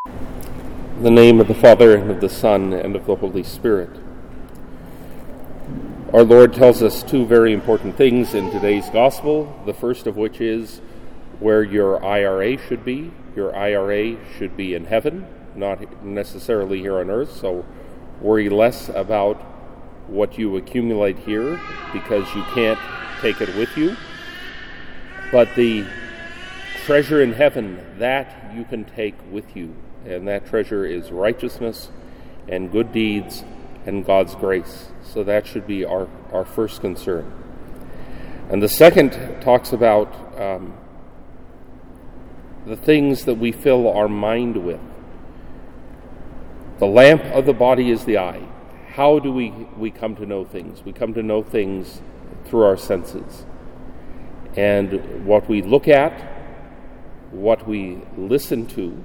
In the name of the Father, and of the Son, and of the Holy Spirit. Our Lord tells us two very important things in today's Gospel, the first of which is where your IRA should be. Your IRA should be in heaven, not necessarily here on earth, so worry less about what you accumulate here because you can't take it with you. But the treasure in heaven, that you can take with you. And that treasure is righteousness and good deeds and God's grace. So that should be our first concern. And the second talks about the things that we fill our mind with. The lamp of the body is the eye. How do we come to know things? We come to know things through our senses. And what we look at, what we listen to,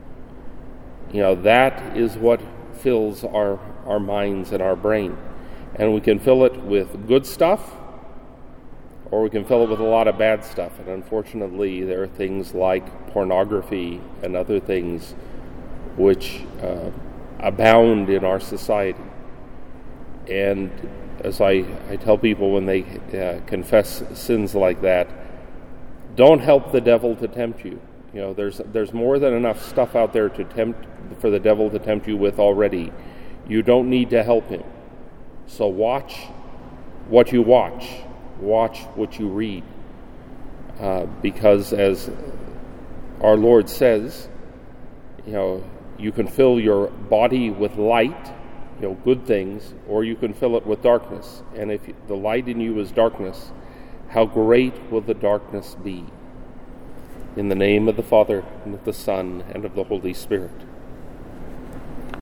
that is what fills our minds and our brain. And we can fill it with good stuff, or we can fill it with a lot of bad stuff. And unfortunately, there are things like pornography and other things which abound in our society. And as I tell people when they confess sins like that, don't help the devil to tempt you. There's more than enough stuff out there for the devil to tempt you with already. You don't need to help him. So watch what you watch. Watch what you read. Because as our Lord says, you can fill your body with light, good things, or you can fill it with darkness. And if the light in you is darkness, how great will the darkness be? In the name of the Father, and of the Son, and of the Holy Spirit.